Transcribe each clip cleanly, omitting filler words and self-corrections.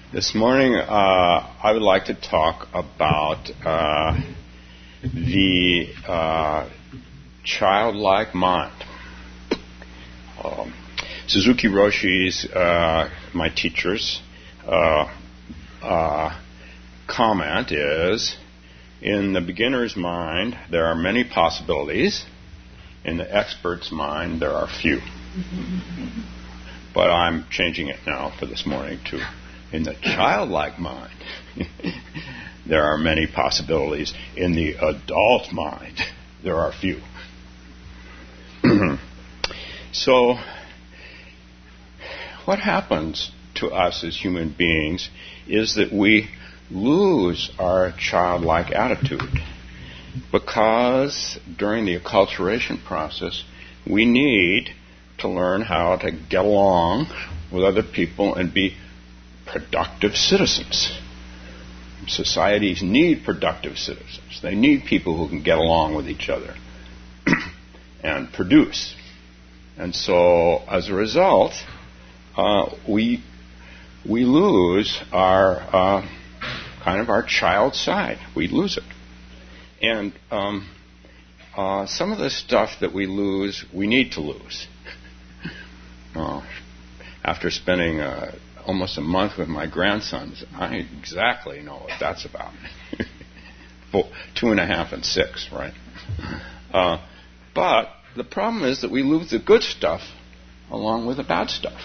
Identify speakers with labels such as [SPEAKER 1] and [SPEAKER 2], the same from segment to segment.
[SPEAKER 1] This morning, I would like to talk about the childlike mind. Suzuki Roshi's, my teacher's, comment is, in the beginner's mind, there are many possibilities. In the expert's mind, there are few. But I'm changing it now for this morning to, in the childlike mind, there are many possibilities. In the adult mind, there are few. So, what happens to us as human beings is that we lose our childlike attitude because during the acculturation process, we need to learn how to get along with other people and be productive citizens. Societies need productive citizens. They need people who can get along with each other and produce. And so, as a result, we lose our kind of our child side. We lose it. And some of the stuff that we lose, we need to lose. After spending almost a month with my grandsons, I exactly know what that's about. 2.5 and 6, right? But the problem is that we lose the good stuff along with the bad stuff.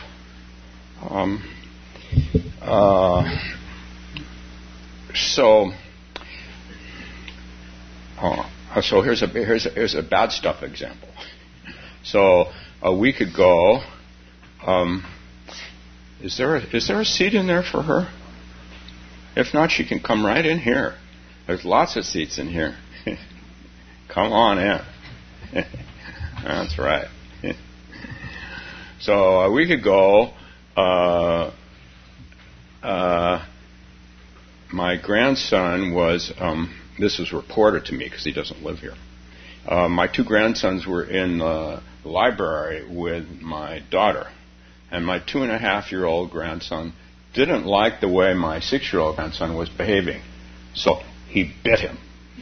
[SPEAKER 1] So here's a bad stuff example. So a week ago, is there a seat in there for her? If not, she can come right in here. There's lots of seats in here. Come on in. That's right. So a week ago, my grandson was, this was reported to me because he doesn't live here. My two grandsons were in the library with my daughter. And my 2.5-year-old grandson didn't like the way my 6-year-old grandson was behaving. So he bit him.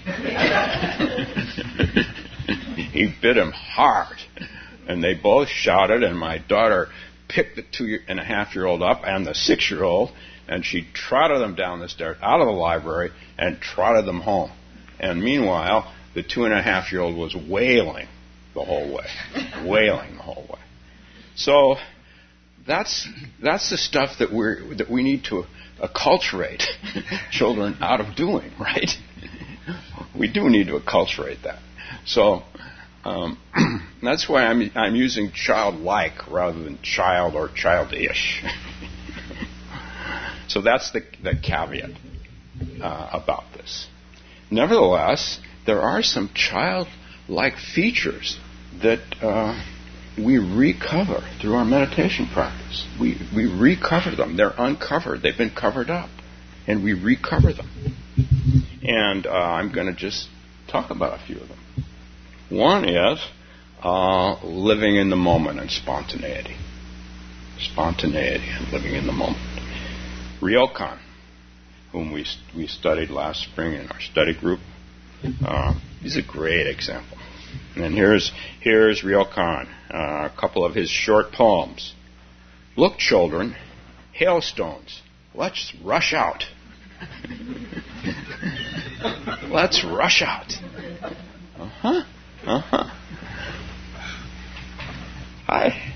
[SPEAKER 1] He bit him hard. And they both shouted, and my daughter picked the 2.5-year-old up and the 6-year-old, and she trotted them down the stairs out of the library and trotted them home. And meanwhile, the 2.5-year-old was wailing the whole way. Wailing the whole way. So that's the stuff that we need to acculturate children out of doing, right? We do need to acculturate that. So that's why I'm using childlike rather than child or childish. So that's the caveat about this. Nevertheless, there are some childlike features that we recover through our meditation practice. We recover them. They're uncovered. They've been covered up. And we recover them. And I'm going to just talk about a few of them. One is living in the moment and spontaneity. Spontaneity and living in the moment. Ryokan, whom we studied last spring in our study group, he's a great example. And here's Ryokan, a couple of his short poems. Look, children, hailstones, let's rush out. Let's rush out. Hi.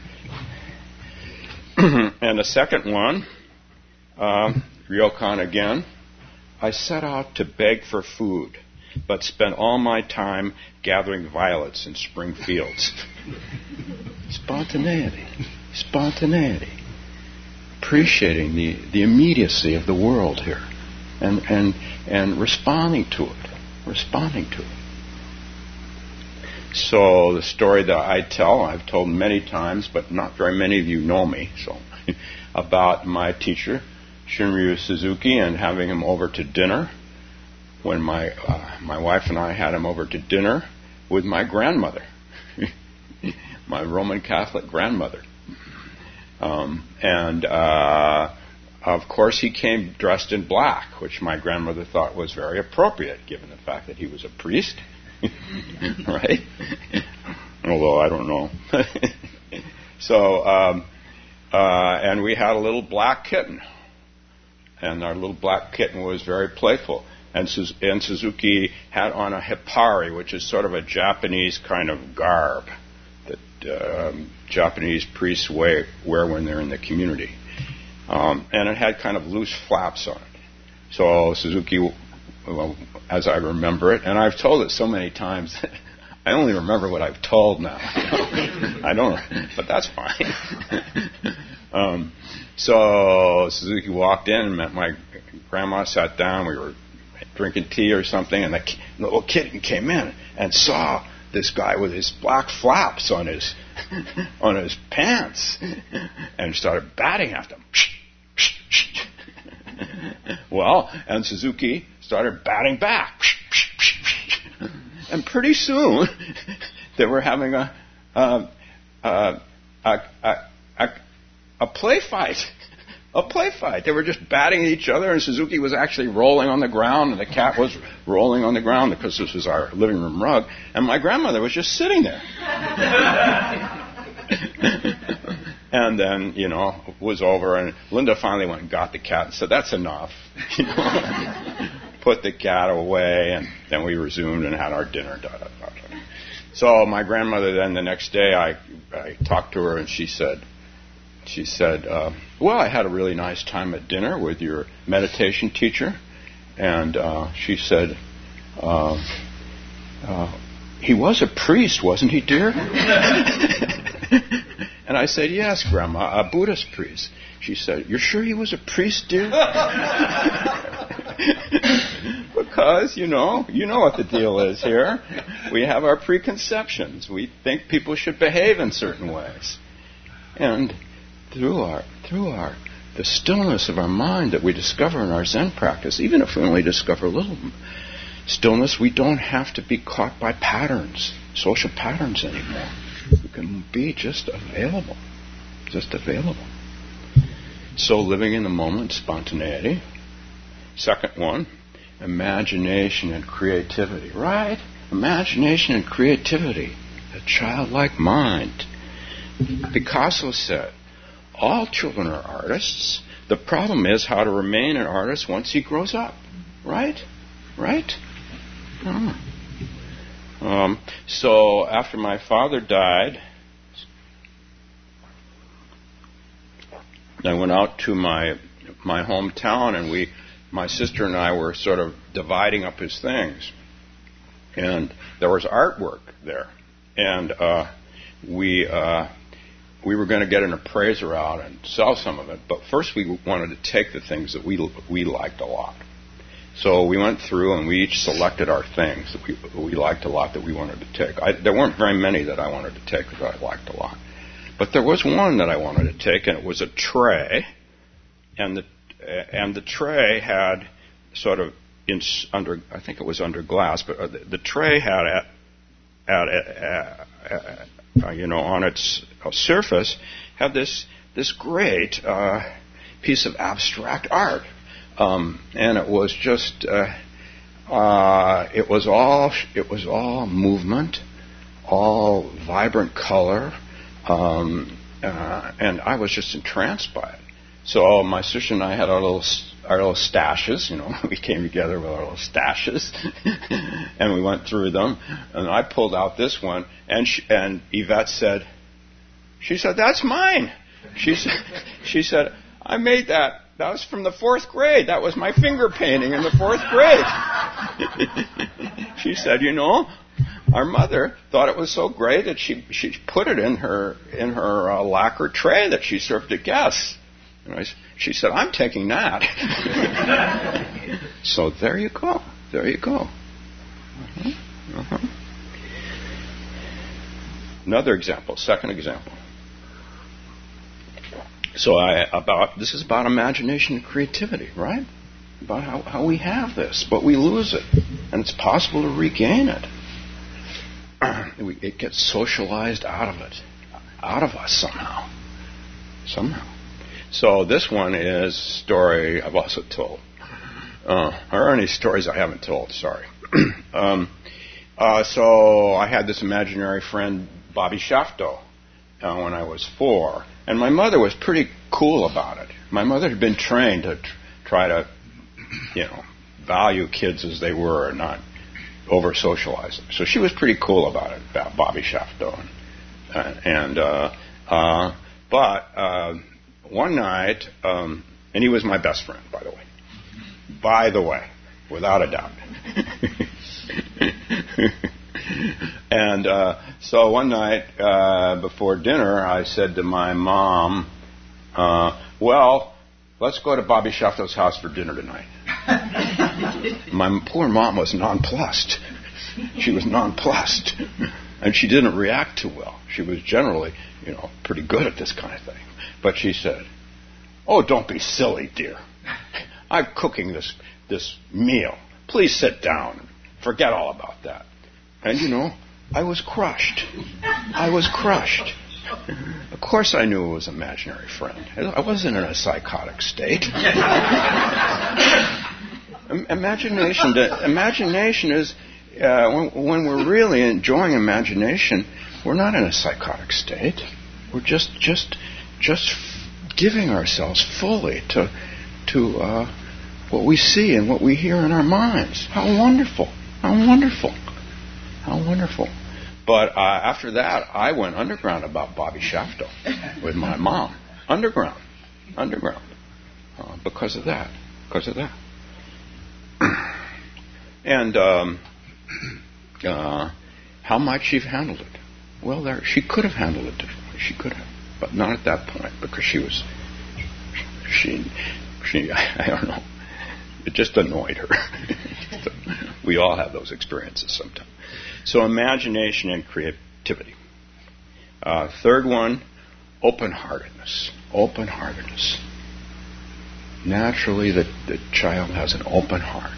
[SPEAKER 1] And the second one, Ryokan again. I set out to beg for food, but spent all my time gathering violets in spring fields. Spontaneity. Spontaneity. Appreciating the immediacy of the world here. And responding to it. Responding to it. So the story that I tell, I've told many times, but not very many of you know me, so about my teacher, Shunryu Suzuki, and having him over to dinner. When my wife and I had him over to dinner with my grandmother, my Roman Catholic grandmother. of course, he came dressed in black, which my grandmother thought was very appropriate, given the fact that he was a priest. Right? Although I don't know. So, and we had a little black kitten. And our little black kitten was very playful. And Suzuki had on a hipari, which is sort of a Japanese kind of garb that Japanese priests wear when they're in the community. And it had kind of loose flaps on it. So Suzuki, well, as I remember it, and I've told it so many times, I only remember what I've told now. I don't, but that's fine. So Suzuki walked in and met my grandma, sat down, we were drinking tea or something, and the little kitten came in and saw this guy with his black flaps on his pants and started batting after him. Well, and Suzuki started batting back. And pretty soon they were having a play fight. A play fight. They were just batting at each other, and Suzuki was actually rolling on the ground, and the cat was rolling on the ground because this was our living room rug, and my grandmother was just sitting there. And then, it was over, and Linda finally went and got the cat and said, "That's enough." Put the cat away, and then we resumed and had our dinner. So my grandmother then, the next day, I talked to her, and she said, well, I had a really nice time at dinner with your meditation teacher. And she said, he was a priest, wasn't he, dear? And I said, yes, Grandma, a Buddhist priest. She said, you're sure he was a priest, dear? Because, you know what the deal is here. We have our preconceptions. We think people should behave in certain ways. And through the stillness of our mind that we discover in our Zen practice, even if we only discover a little stillness, we don't have to be caught by patterns, social patterns anymore. We can be just available. So living in the moment, spontaneity. Second one, imagination and creativity. Right? Imagination and creativity. A childlike mind. Picasso said, all children are artists. The problem is how to remain an artist once he grows up. Right? So after my father died, I went out to my hometown, and my sister and I were sort of dividing up his things. And there was artwork there. And we were going to get an appraiser out and sell some of it, but first we wanted to take the things that we liked a lot. So we went through and we each selected our things that we liked a lot that we wanted to take. There weren't very many that I wanted to take that I liked a lot. But there was one that I wanted to take, and it was a tray. And the tray had sort of under, I think it was under glass, but the tray had on its surface had this great piece of abstract art. And it was just, it was all movement, all vibrant color, and I was just entranced by it. So my sister and I had our little stashes, we came together with our little stashes, and we went through them, and I pulled out this one, and Yvette said, that's mine. She said, I made that. That was from the 4th grade. That was my finger painting in the 4th grade. She said, our mother thought it was so great that she put it in her lacquer tray that she served to guests. And she said, I'm taking that. So there you go. Another example, second example. So this is about imagination and creativity, right? About how we have this, but we lose it, and it's possible to regain it. It gets socialized out of us somehow. So this one is a story I've also told. Are any stories I haven't told? Sorry. So I had this imaginary friend, Bobby Shafto, when I was 4. And my mother was pretty cool about it. My mother had been trained to try to, value kids as they were and not over-socialize them. So she was pretty cool about it, about Bobby Shafto. But one night, and he was my best friend, by the way, without a doubt. And so one night before dinner, I said to my mom, well, let's go to Bobby Shafto's house for dinner tonight. My poor mom was nonplussed. She was nonplussed. And she didn't react too well. She was generally, pretty good at this kind of thing. But she said, oh, don't be silly, dear. I'm cooking this meal. Please sit down. Forget all about that. And, I was crushed. Of course I knew it was an imaginary friend. I wasn't in a psychotic state. Imagination is, when we're really enjoying imagination, we're not in a psychotic state. We're just giving ourselves fully to what we see and what we hear in our minds. How wonderful. But after that, I went underground about Bobby Shafto with my mom. Underground. Because of that. And how might she have handled it? Well, she could have handled it differently. She could have. But not at that point, because she I don't know. It just annoyed her. We all have those experiences sometimes. So imagination and creativity. Third one, open-heartedness. Naturally, the child has an open heart.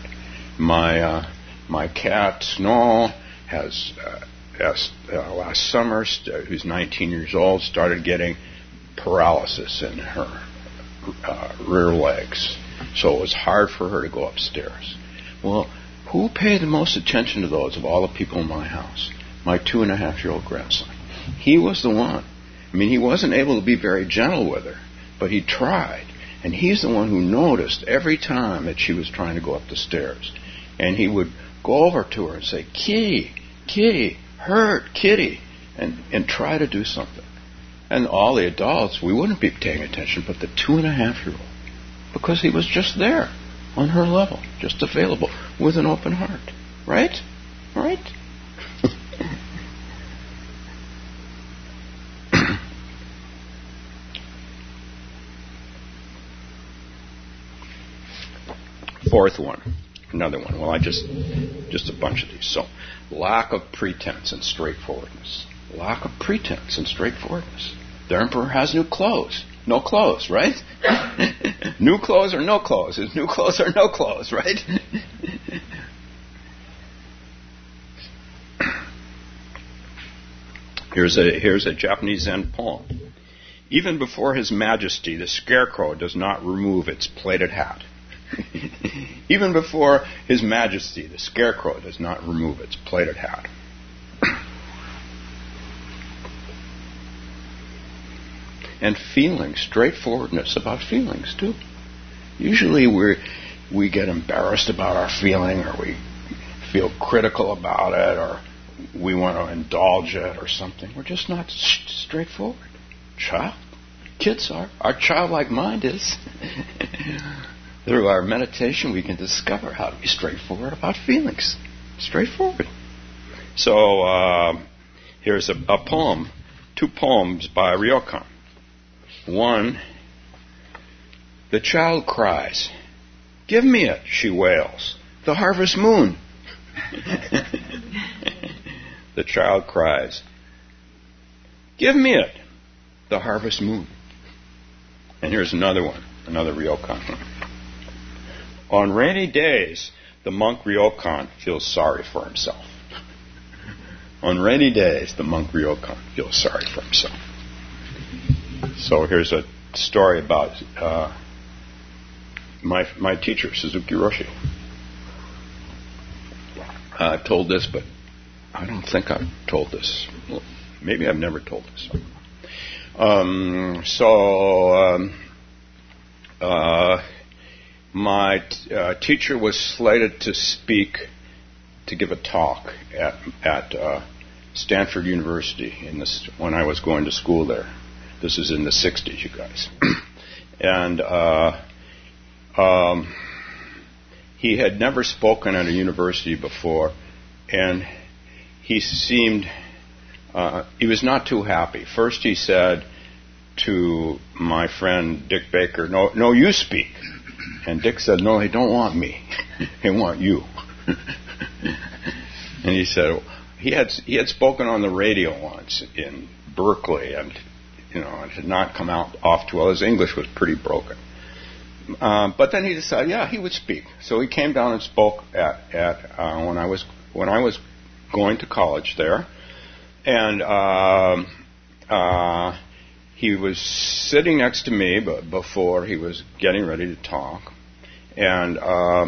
[SPEAKER 1] My cat, Snow, has last summer, who's 19 years old, started getting paralysis in her rear legs. So it was hard for her to go upstairs. Well, who paid the most attention to those of all the people in my house? My 2.5-year-old grandson. He was the one. I mean, he wasn't able to be very gentle with her, but he tried. And he's the one who noticed every time that she was trying to go up the stairs. And he would go over to her and say, Kitty, hurt, Kitty, and try to do something. And all the adults, we wouldn't be paying attention, but the 2.5-year-old, because he was just there on her level, just available with an open heart. Right? Fourth one, another one. Well, just a bunch of these. So, lack of pretense and straightforwardness. The emperor has new clothes. No clothes, right? New clothes or no clothes? Is new clothes or no clothes, right? Here's a Japanese Zen poem. Even before His Majesty, the scarecrow does not remove its plaited hat. Even before His Majesty, the scarecrow does not remove its plaited hat. And feelings, straightforwardness about feelings too. Usually we get embarrassed about our feeling, or we feel critical about it, or we want to indulge it or something. We're just not straightforward. Kids are. Our childlike mind is. Through our meditation, we can discover how to be straightforward about feelings. Straightforward. So here's a poem, 2 poems by Ryokan. One, the child cries, "Give me it," she wails, "the harvest moon." The child cries, "Give me it, the harvest moon." And here's another one, another Ryokan. On rainy days, the monk Ryokan feels sorry for himself. On rainy days, the monk Ryokan feels sorry for himself. So here's a story about my teacher, Suzuki Roshi. I've told this, but I don't think I've told this. Well, maybe I've never told this. My teacher was slated to give a talk at Stanford University when I was going to school there. This is in the 60s, you guys. And he had never spoken at a university before, and he seemed, he was not too happy. First he said to my friend Dick Baker, no, you speak. And Dick said, no, they don't want me. They want you. And he said, he had spoken on the radio once in Berkeley, and it had not come out off too well. His English was pretty broken. But then he decided, he would speak. So he came down and spoke at when I was going to college there, and he was sitting next to me, but before he was getting ready to talk, and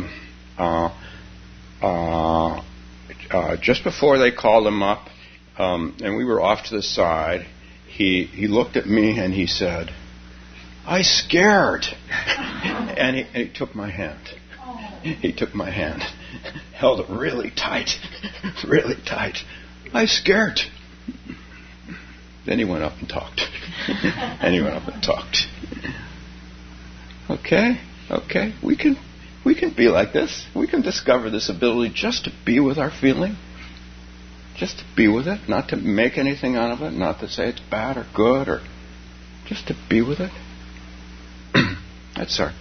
[SPEAKER 1] just before they called him up, and we were off to the side, he looked at me and he said, "I scared," and he took my hand. He took my hand, held it really tight, really tight. "I scared." Then he went up and talked. Okay. We can be like this. We can discover this ability just to be with our feeling. Just to be with it, not to make anything out of it, not to say it's bad or good, or just to be with it. That's our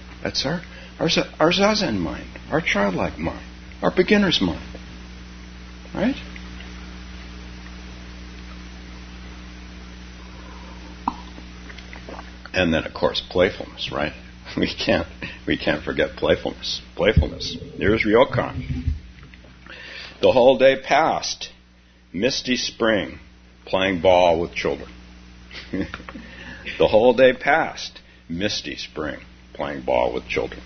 [SPEAKER 1] Zazen mind, our childlike mind, our beginner's mind. Right? And then, of course, playfulness, right? We can't forget playfulness. Here's Ryokan. The whole day passed, misty spring, playing ball with children. The whole day passed, misty spring, playing ball with children.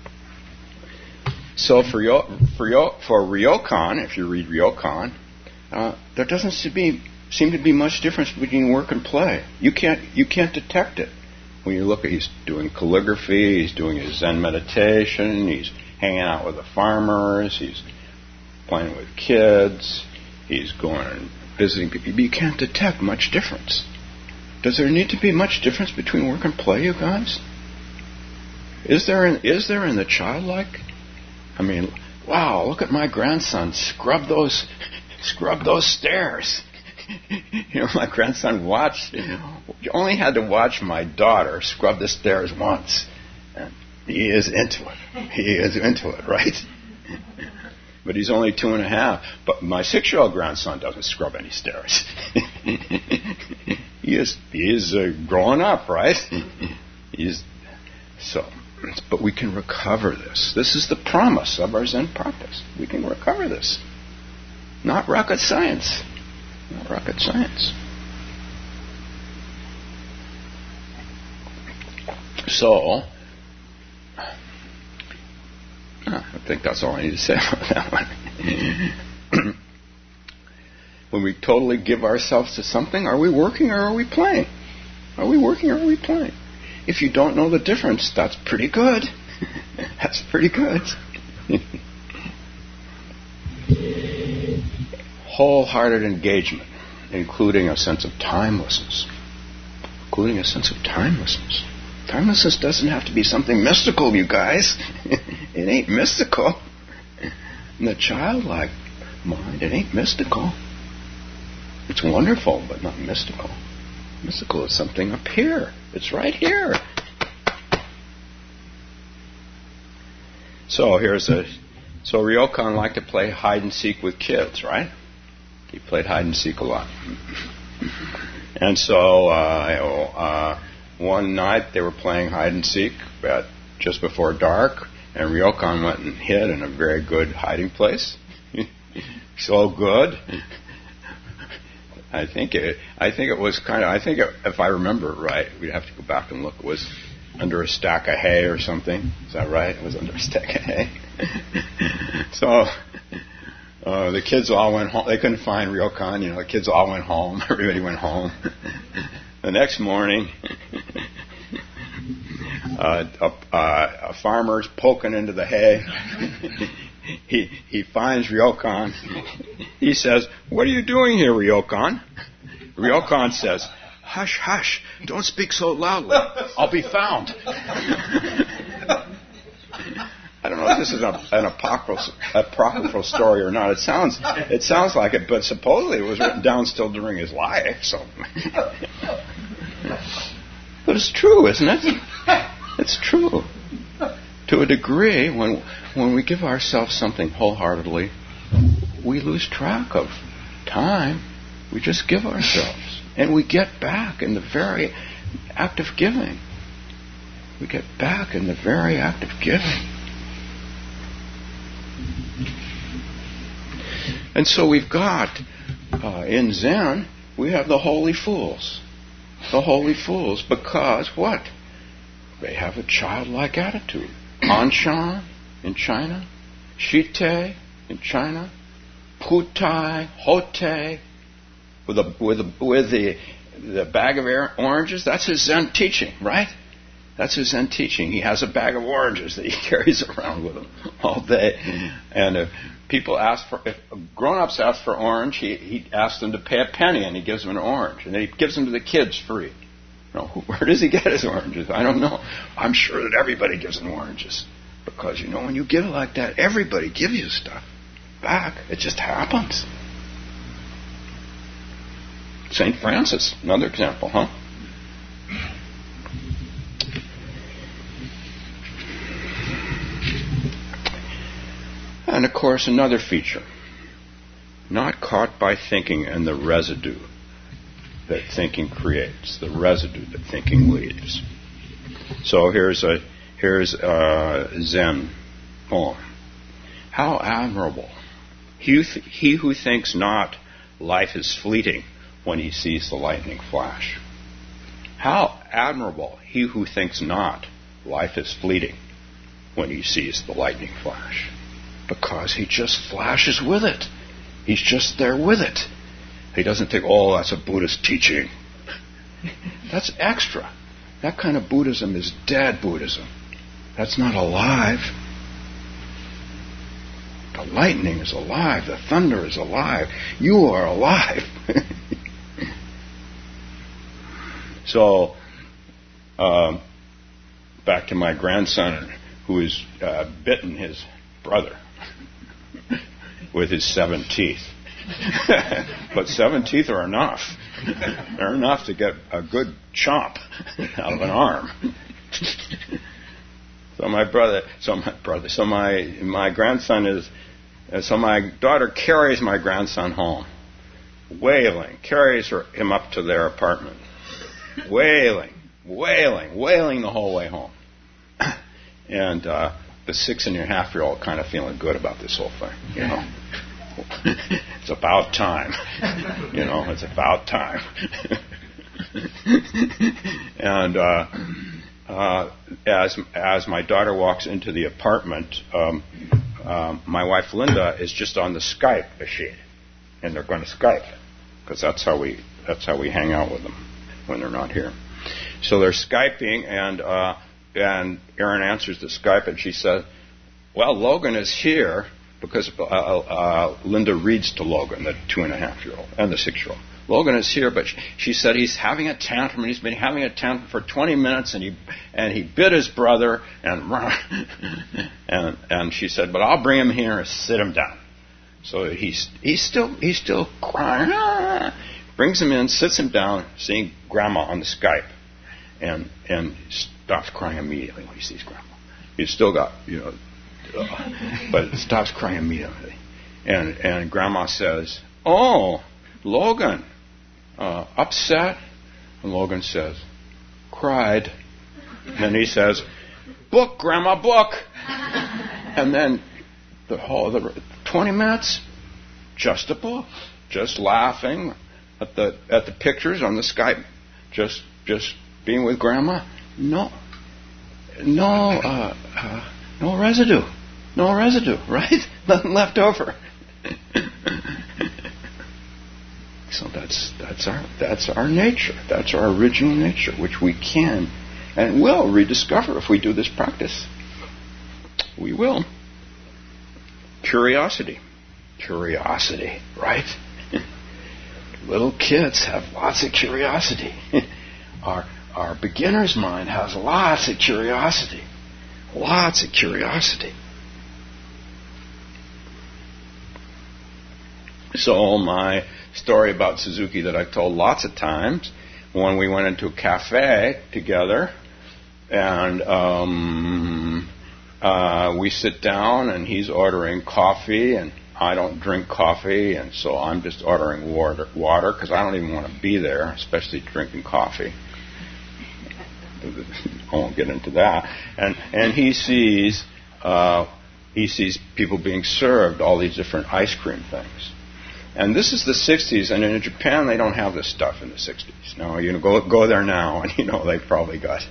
[SPEAKER 1] So for Ryokan, if you read Ryokan, there doesn't seem to be much difference between work and play. You can't detect it. When you look at, he's doing calligraphy, he's doing his Zen meditation, he's hanging out with the farmers, he's playing with kids, he's going and visiting people. You can't detect much difference. Does there need to be much difference between work and play, you guys? Is there in the childlike? I mean, wow, look at my grandson scrub those stairs. My grandson only had to watch my daughter scrub the stairs once, and he is into it, right? But he's only 2.5. But my 6-year-old grandson doesn't scrub any stairs. He is growing up, right? But we can recover this. This is the promise of our Zen practice. We can recover this. Not rocket science. Not rocket science. So, I think that's all I need to say about that one. When we totally give ourselves to something, are we working or are we playing? Are we working or are we playing? If you don't know the difference, that's pretty good. That's pretty good. Wholehearted engagement, including a sense of timelessness. Timelessness doesn't have to be something mystical, you guys. It ain't mystical. In the childlike mind, it ain't mystical. It's wonderful, but not mystical. Mystical is something up here. It's right here. So Ryokan liked to play hide and seek with kids, right? He played hide and seek a lot. And so one night they were playing hide and seek just before dark, and Ryokan went and hid in a very good hiding place. So good. I think it was kind of. I think if I remember it right, we'd have to go back and look. It was under a stack of hay or something. Is that right? It was under a stack of hay. So the kids all went home. They couldn't find Ryokan. The kids all went home. Everybody went home. The next morning, a farmer's poking into the hay. He finds Ryokan. He says, "What are you doing here, Ryokan?" Ryokan says, "Hush, hush, don't speak so loudly. I'll be found." I don't know if this is an apocryphal story or not. It sounds like it, but supposedly it was written down still during his life. So, but it's true, isn't it? It's true. To a degree, when we give ourselves something wholeheartedly, we lose track of time. We just give ourselves. And we get back in the very act of giving. We get back in the very act of giving. And so we've got, in Zen, we have the holy fools. The holy fools, because what? They have a childlike attitude. Anshan in China, Shite in China, Putai, Hote, with the bag of oranges. That's his Zen teaching, right? That's his Zen teaching. He has a bag of oranges that he carries around with him all day. And if grown-ups ask for orange, he asks them to pay a penny, and he gives them an orange, and then he gives them to the kids free. Where does he get his oranges? I don't know. I'm sure that everybody gives him oranges. Because, when you give like that, everybody gives you stuff back. It just happens. St. Francis, another example, huh? And, of course, another feature. Not caught by thinking and the residue that thinking creates, the residue that thinking leaves. So here's a Zen poem. How admirable. He who thinks not, life is fleeting when he sees the lightning flash. How admirable. He who thinks not, life is fleeting when he sees the lightning flash. Because he just flashes with it. He's just there with it. He doesn't think, oh, that's a Buddhist teaching. That's extra. That kind of Buddhism is dead Buddhism. That's not alive. The lightning is alive. The thunder is alive. You are alive. So, back to my grandson who has bitten his brother with his 7 teeth. But 7 teeth are enough. They're enough to get a good chomp out of an arm. My daughter carries my grandson home, wailing, carries him up to their apartment, wailing the whole way home. And the 6.5-year-old kind of feeling good about this whole thing, It's about time. It's about time. And as my daughter walks into the apartment, my wife Linda is just on the Skype machine, and they're going to Skype because that's how we hang out with them when they're not here. So they're Skyping, and Erin answers the Skype, and she says, "Well, Logan is here." Because Linda reads to Logan, the 2.5-year-old, and the 6-year-old. Logan is here, but she said he's having a tantrum, and he's been having a tantrum for 20 minutes, and he bit his brother, and she said, but I'll bring him here and sit him down. So he's still crying. Brings him in, sits him down, seeing Grandma on the Skype, and stops crying immediately when he sees Grandma. He's still got, but it stops crying immediately. And Grandma says, "Oh, Logan, upset?" And Logan says, "Cried." And then he says, "Book, Grandma, book." And then the 20 minutes, just a book, just laughing, at the pictures on the Skype, just being with Grandma. No residue, right? Nothing left over. So that's our nature. That's our original nature, which we can and will rediscover if we do this practice. We will. Curiosity, right? Little kids have lots of curiosity. Our beginner's mind has lots of curiosity. Lots of curiosity. So my story about Suzuki that I've told lots of times, when we went into a cafe together, and we sit down and he's ordering coffee and I don't drink coffee, and so I'm just ordering water because I don't even want to be there, especially drinking coffee. I won't get into that. And he sees people being served all these different ice cream things. And this is the 60s, and in Japan they don't have this stuff in the 60s. No, go there now, and they probably got.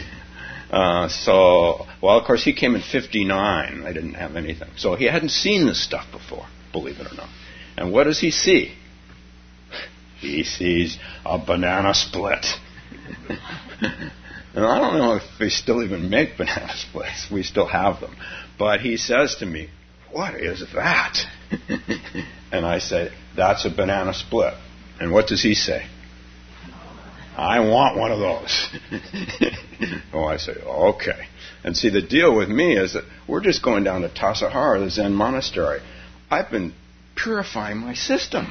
[SPEAKER 1] Of course, he came in 59. They didn't have anything, so he hadn't seen this stuff before, believe it or not. And what does he see? He sees a banana split. And I don't know if they still even make banana splits. We still have them. But he says to me, "What is that?" And I say, "That's a banana split." And what does he say? "I want one of those." Oh, I say, "Okay." And see, the deal with me is that we're just going down to Tassajara, the Zen monastery. I've been purifying my system.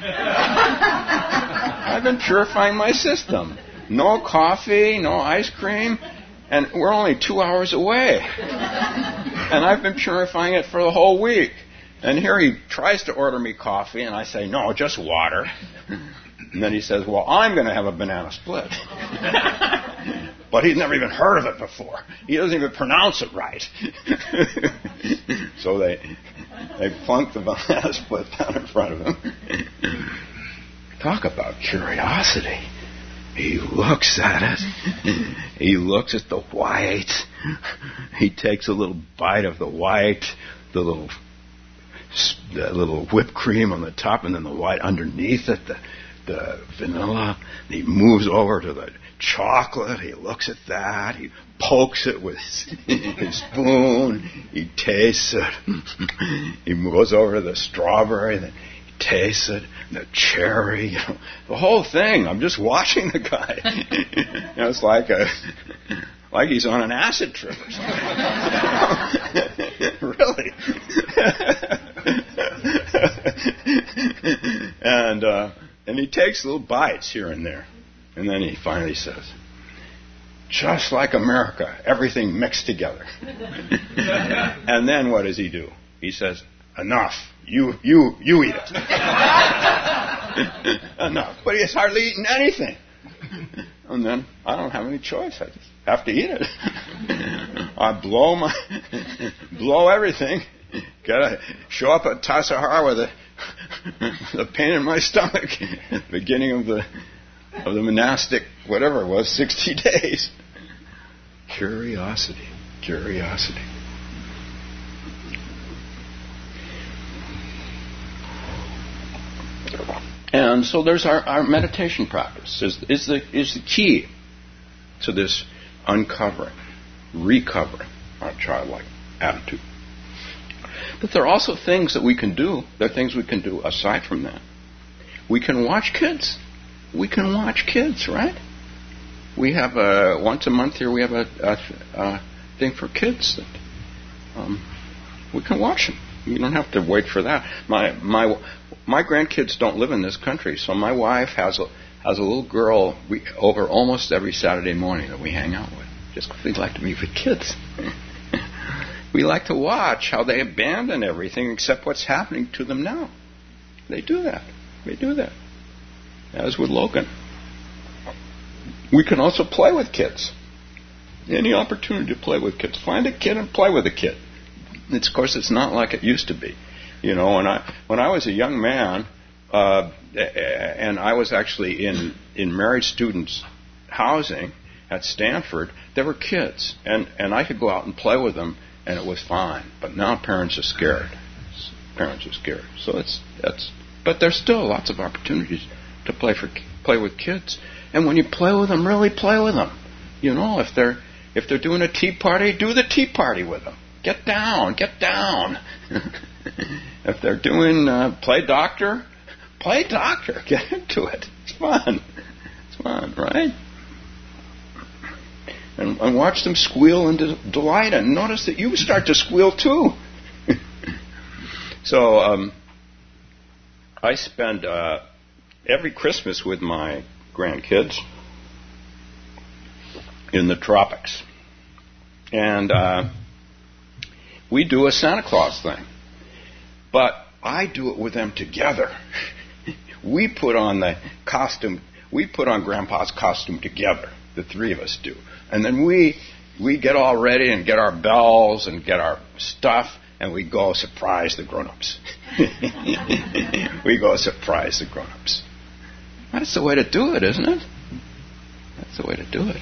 [SPEAKER 1] No coffee, no ice cream, and we're only 2 hours away. And I've been purifying it for the whole week. And here he tries to order me coffee, and I say, "No, just water." And then he says, "Well, I'm going to have a banana split." But he's never even heard of it before. He doesn't even pronounce it right. So they plunk the banana split down in front of him. Talk about curiosity. He looks at it. He looks at the white. He takes a little bite of the white, the little whipped cream on the top, and then the white underneath it, the vanilla. He moves over to the chocolate. He looks at that. He pokes it with his spoon. He tastes it. He goes over to the strawberry. Then he tastes it. The cherry. The whole thing. I'm just watching the guy. It's like he's on an acid trip or something. Really. And he takes little bites here and there. And then he finally says, "Just like America, everything mixed together." And then what does he do? He says, "Enough. You eat it." Enough. But he's hardly eaten anything. And then I don't have any choice. I just have to eat it. I blow everything. Gotta show up at Tassajara with the pain in my stomach at the beginning of the monastic, whatever it was, 60 days. Curiosity. And so there's our meditation practice is the key to this uncovering, recovering our childlike attitude. But there are also things that we can do. There are things we can do aside from that. We can watch kids. Right? We have once a month here. We have a thing for kids that we can watch them. You don't have to wait for that. My grandkids don't live in this country, so my wife has a little girl over almost every Saturday morning that we hang out with. Just because we like to meet with kids. We like to watch how they abandon everything except what's happening to them now. They do that. As with Logan. We can also play with kids. Any opportunity to play with kids. Find a kid and play with a kid. Of course, it's not like it used to be. When I was a young man, and I was actually in married students' housing at Stanford. There were kids, and I could go out and play with them, and it was fine. But now parents are scared. Parents are scared. So but there's still lots of opportunities to play with kids. And when you play with them, really play with them. You know, if they're doing a tea party, do the tea party with them. Get down. If they're doing play doctor, get into it. It's fun. It's fun, right? And watch them squeal in delight, and notice that you start to squeal too. So I spend every Christmas with my grandkids in the tropics. And we do a Santa Claus thing. But I do it with them together. We put on Grandpa's costume together. The three of us do. And then we get all ready and get our bells and get our stuff, and we go surprise the grown-ups. We go surprise the grown-ups. That's the way to do it, isn't it? That's the way to do it.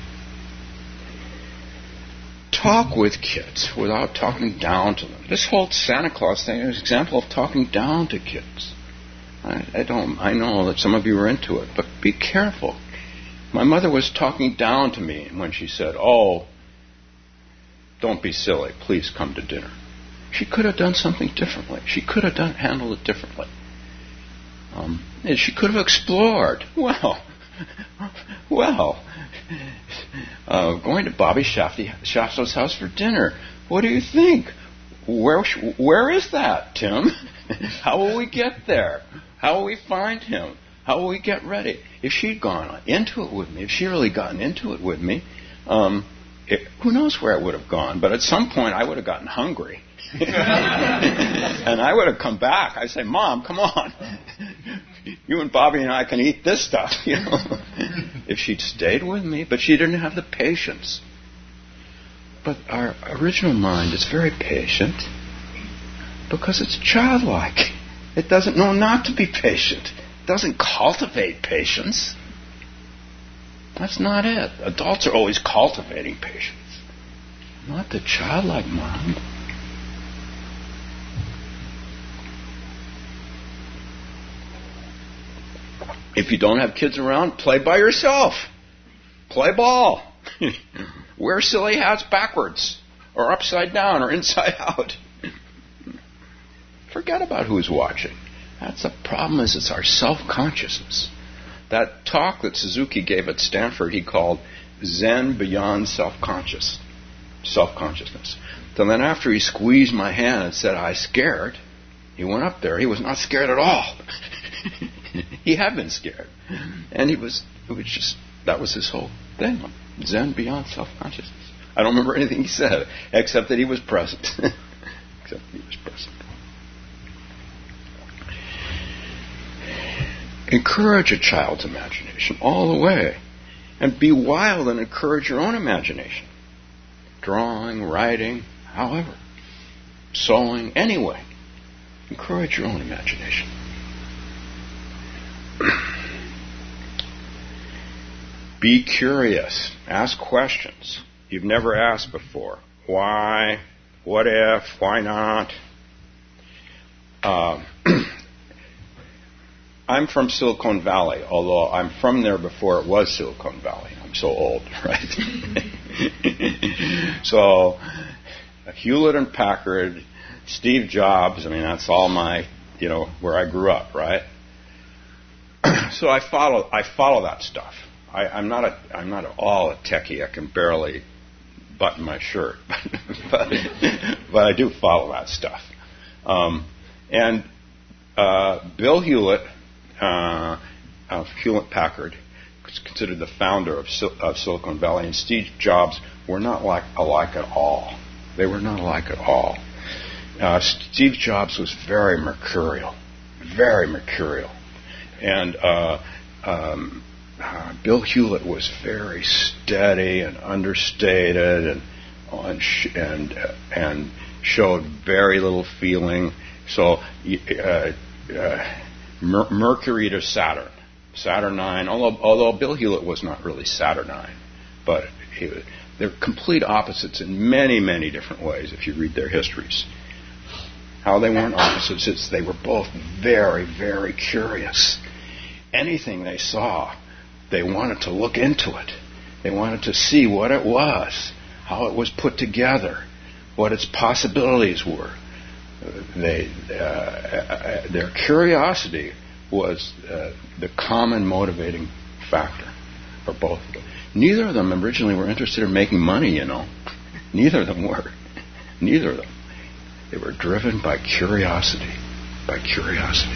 [SPEAKER 1] Talk with kids without talking down to them. This whole Santa Claus thing is an example of talking down to kids. I know that some of you are into it, but be careful. My mother was talking down to me when she said, "Oh, don't be silly. Please come to dinner." She could have done something differently. She could have handled it differently. And she could have explored. Well, going to Bobby Shafto's house for dinner. What do you think? Where is that, Tim? How will we get there? How will we find him? How will we get ready? If she'd gone into it with me, if she really gotten into it with me, who knows where I would have gone? But at some point, I would have gotten hungry. And I would have come back. I'd say, "Mom, come on. You and Bobby and I can eat this stuff." You know, if she'd stayed with me, but she didn't have the patience. But our original mind is very patient because it's childlike. It doesn't know not to be patient. It doesn't cultivate patience. That's not it. Adults are always cultivating patience, not the childlike mind. If you don't have kids around, play by yourself. Play ball. Wear silly hats backwards, or upside down, or inside out. Forget about who's watching. That's the problem. It's our self-consciousness. That talk that Suzuki gave at Stanford, he called Zen Beyond Self-Consciousness. So then after he squeezed my hand and said, "I scared," he went up there. He was not scared at all. He had been scared. And that was his whole thing. Zen Beyond Self-Consciousness. I don't remember anything he said, except that he was present. Encourage a child's imagination all the way. And be wild and encourage your own imagination. Drawing, writing, however. Sewing, anyway. Encourage your own imagination. Be curious. Ask questions you've never asked before. Why? What if? Why not? I'm from Silicon Valley, although I'm from there before it was Silicon Valley. I'm so old, right? So, Hewlett and Packard, Steve Jobs, that's all where I grew up, right? So I follow that stuff. I'm not at all a techie. I can barely button my shirt, but I do follow that stuff. And Bill Hewlett of Hewlett Packard, considered the founder of Silicon Valley, and Steve Jobs were not alike at all. They were not alike at all. Steve Jobs was very mercurial, and Bill Hewlett was very steady and understated and showed very little feeling. So Mercury to Saturn, Saturnine. Although Bill Hewlett was not really Saturnine, but they're complete opposites in many, many different ways. If you read their histories, how they weren't opposites is they were both very, very curious. Anything they saw, they wanted to look into it. They wanted to see what it was, how it was put together, what its possibilities were. Their curiosity was the common motivating factor for both of them. Neither of them originally were interested in making money, you know. Neither of them were. Neither of them. They were driven by curiosity. By curiosity.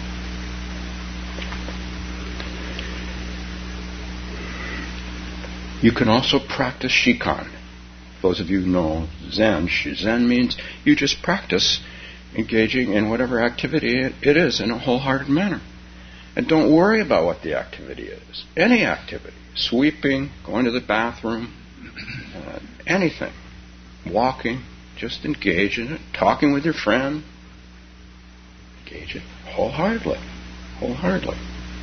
[SPEAKER 1] You can also practice Shikan. Those of you who know Zen, Zen means you just practice engaging in whatever activity it is in a wholehearted manner. And don't worry about what the activity is. Any activity. Sweeping, going to the bathroom, anything. Walking, just engage in it. Talking with your friend, engage it wholeheartedly. Wholeheartedly.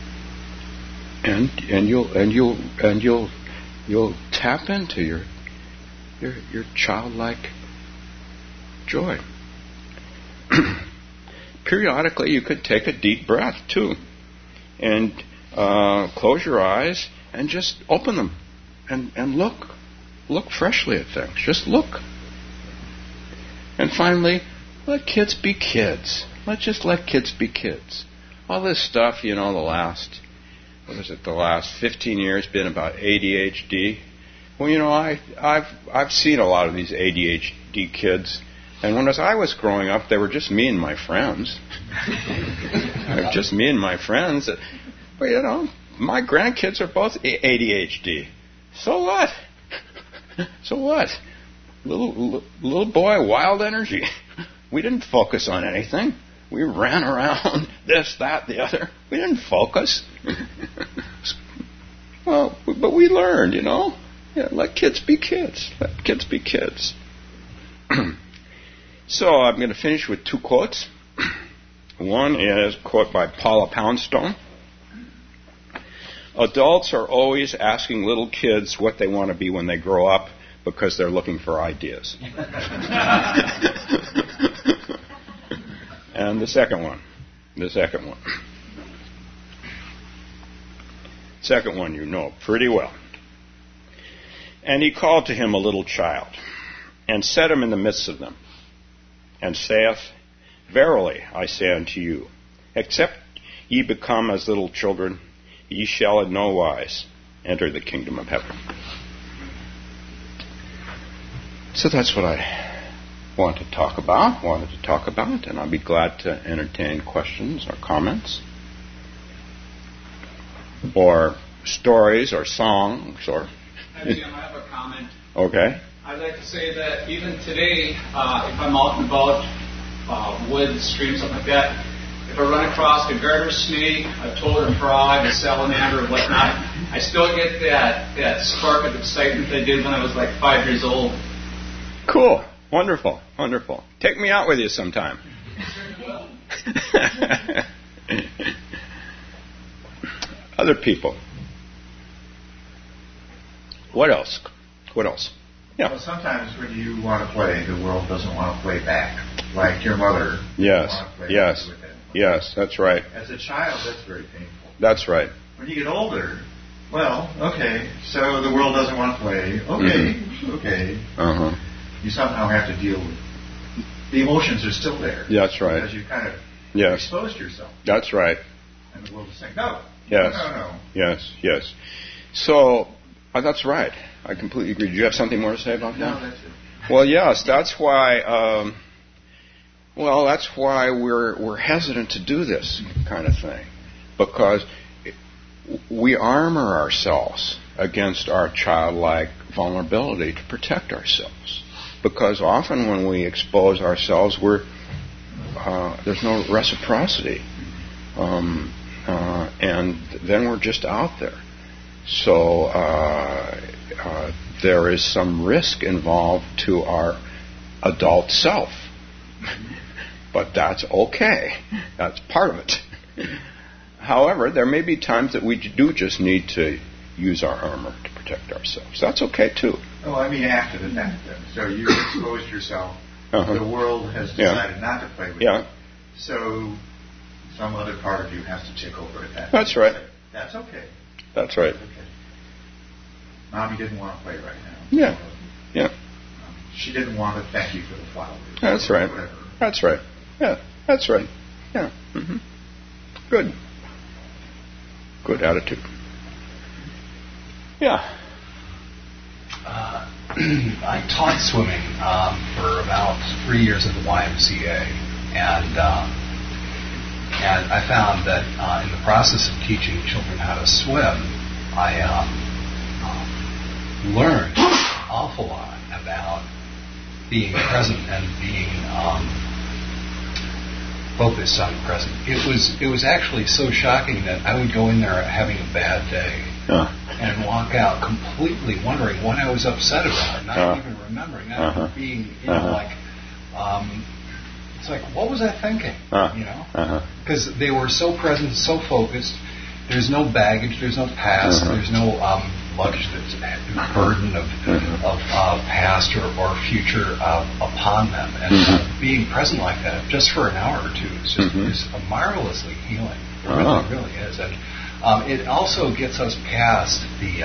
[SPEAKER 1] And you'll tap into your childlike joy. Periodically, you could take a deep breath too, and close your eyes and just open them, and look freshly at things. Just look. And finally, let kids be kids. Let's just let kids be kids. All this stuff, the last 15 years been about ADHD. Well, I've seen a lot of these ADHD kids, and when I was growing up, they were just me and my friends. Just me and my friends. But, my grandkids are both ADHD. So what? So what? Little boy, wild energy. We didn't focus on anything. We ran around, this, that, the other. We didn't focus. Well, but we learned, Yeah, let kids be kids. Let kids be kids. So I'm going to finish with two quotes. One is a quote by Paula Poundstone. Adults are always asking little kids what they want to be when they grow up because they're looking for ideas. And the second one. Second one you know pretty well. And he called to him a little child, and set him in the midst of them, and saith, Verily I say unto you, except ye become as little children, ye shall in no wise enter the kingdom of heaven. So that's what I wanted to talk about, and I'll be glad to entertain questions or comments, or stories, or songs, or...
[SPEAKER 2] Hi, Jim, I have a comment.
[SPEAKER 1] Okay.
[SPEAKER 2] I'd like to say that even today, if I'm out and about, woods, streams, something like that, if I run across a garter snake, a toad, a frog, a salamander, or whatnot, I still get that spark of excitement I did when I was like 5 years old.
[SPEAKER 1] Cool. Wonderful. Take me out with you sometime. Other people. What else? Yeah.
[SPEAKER 3] Well, sometimes when you want to play, the world doesn't want to play back. Like your mother.
[SPEAKER 1] Yes.
[SPEAKER 3] With it.
[SPEAKER 1] Yes, that's right.
[SPEAKER 3] As a child, that's very painful.
[SPEAKER 1] That's right.
[SPEAKER 3] When you get older, well, okay, so the world doesn't want to play. Okay.
[SPEAKER 1] Uh-huh.
[SPEAKER 3] You somehow have to deal with the emotions are still there.
[SPEAKER 1] That's right.
[SPEAKER 3] Because you kind of
[SPEAKER 1] Yes.
[SPEAKER 3] exposed yourself.
[SPEAKER 1] That's right.
[SPEAKER 3] And the world is saying, no.
[SPEAKER 1] Yes.
[SPEAKER 3] No.
[SPEAKER 1] Yes. So, that's right. I completely agree. Do you have something more to say about that?
[SPEAKER 3] No, that's it.
[SPEAKER 1] Well, yes. That's why. That's why we're hesitant to do this kind of thing, because we armor ourselves against our childlike vulnerability to protect ourselves. Because often when we expose ourselves, there's no reciprocity, and then we're just out there. So there is some risk involved to our adult self, but that's okay. That's part of it. However, there may be times that we do just need to use our armor to protect ourselves. That's okay too.
[SPEAKER 3] Oh, I mean after the fact then. So you exposed yourself. The world has decided not to play with you. So some other part of you has to take over at that.
[SPEAKER 1] That's right.
[SPEAKER 3] That's okay.
[SPEAKER 1] That's right.
[SPEAKER 3] Okay. Mommy didn't want to play right now.
[SPEAKER 1] Yeah. Yeah.
[SPEAKER 3] She didn't want to thank you for the flowers.
[SPEAKER 1] That's right.
[SPEAKER 3] Whatever.
[SPEAKER 1] That's right. Yeah. That's right. Yeah. Mm-hmm. Good. Good attitude. Yeah.
[SPEAKER 4] I taught swimming for about 3 years at the YMCA, and I found that in the process of teaching children how to swim, I learned an awful lot about being present and being focused on the present. It was actually so shocking that I would go in there having a bad day and walk out completely wondering what I was upset about, not even remembering, not being, it's like, what was I thinking? Because they were so present, so focused. There's no baggage, there's no past, there's no luggage that's a burden of past or future upon them. And being present like that, just for an hour or two, is marvelously healing. It really is. And it also gets us past the,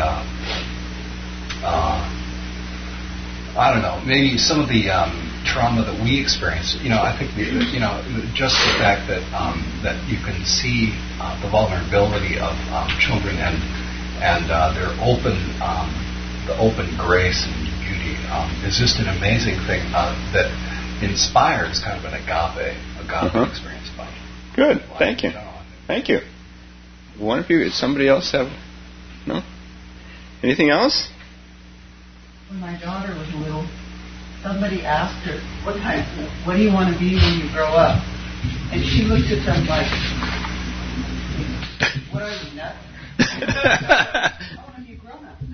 [SPEAKER 4] I don't know, maybe some of the trauma that we experience. I think just the fact that that you can see the vulnerability of children and their the open grace and beauty is just an amazing thing that inspires kind of an agape experience.
[SPEAKER 1] Good, thank you, thank you. One of you, somebody else have no? Anything else?
[SPEAKER 5] When my daughter was little, somebody asked her, what do you want to be when you grow up? And she looked at them like, what are you, nuts? Oh, when you grown up.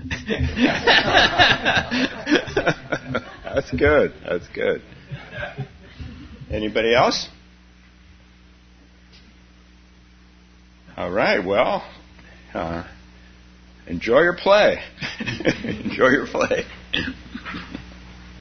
[SPEAKER 1] That's good. That's good. Anybody else? All right. Well, enjoy your play. Enjoy your play.